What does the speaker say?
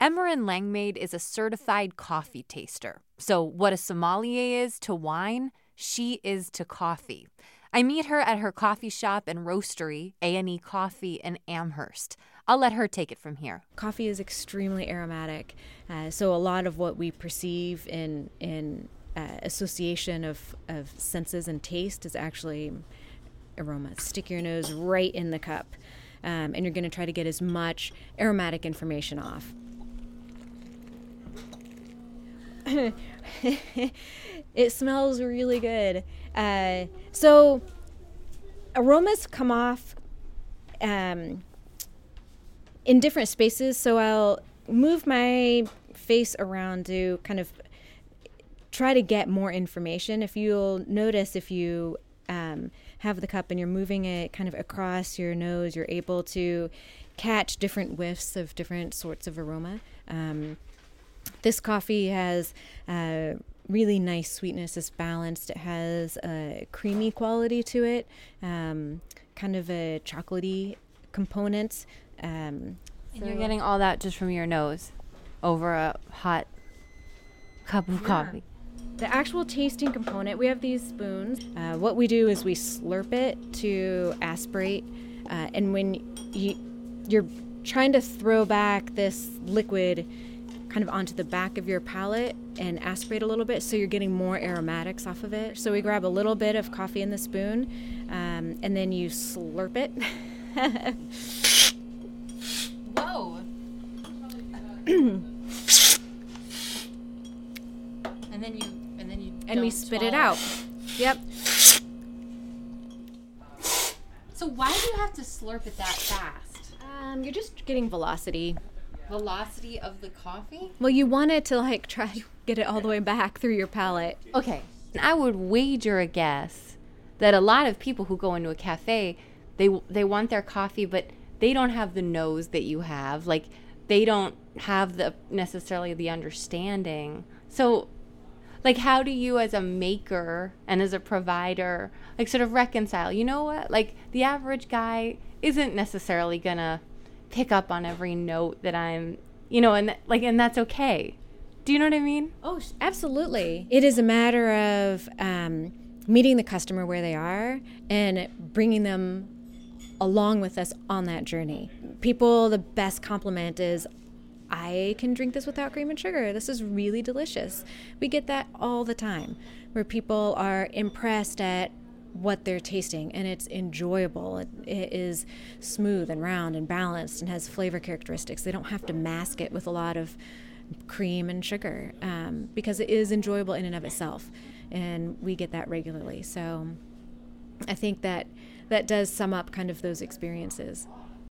Emmerin Langmaid is a certified coffee taster. So what a sommelier is to wine, she is to coffee. I meet her at her coffee shop and roastery, A&E Coffee in Amherst. I'll let her take it from here. Coffee is extremely aromatic, so a lot of what we perceive in association of senses and taste is actually aroma. Stick your nose right in the cup, and you're going to try to get as much aromatic information off. It smells really good. So aromas come off in different spaces. So I'll move my face around to kind of try to get more information. If you'll notice, if you have the cup and you're moving it kind of across your nose, you're able to catch different whiffs of different sorts of aroma. This coffee has really nice sweetness. It's balanced. It has a creamy quality to it, kind of a chocolatey component. And you're getting all that just from your nose over a hot cup of coffee. The actual tasting component, we have these spoons. What we do is we slurp it to aspirate. And when you're trying to throw back this liquid kind of onto the back of your palate and aspirate a little bit, so you're getting more aromatics off of it. So we grab a little bit of coffee in the spoon, and then you slurp it. Whoa. And we spit it out. Yep. So why do you have to slurp it that fast? You're just getting velocity. Velocity of the coffee? Well, you want it to like try to get it all the way back through your palate. Okay. I would wager a guess that a lot of people who go into a cafe, they want their coffee, but they don't have the nose that you have. Like, they don't have necessarily the understanding. So, like, how do you as a maker and as a provider, like, sort of reconcile? You know what? Like, the average guy isn't necessarily going to pick up on every note that I'm, and that's okay. Do you know what I mean? Oh, absolutely. It is a matter of meeting the customer where they are and bringing them along with us on that journey. People, the best compliment is, I can drink this without cream and sugar. This is really delicious. We get that all the time, where people are impressed at what they're tasting, and it's enjoyable. It is smooth and round and balanced and has flavor characteristics. They don't have to mask it with a lot of cream and sugar, because it is enjoyable in and of itself, and we get that regularly. So I think that does sum up kind of those experiences.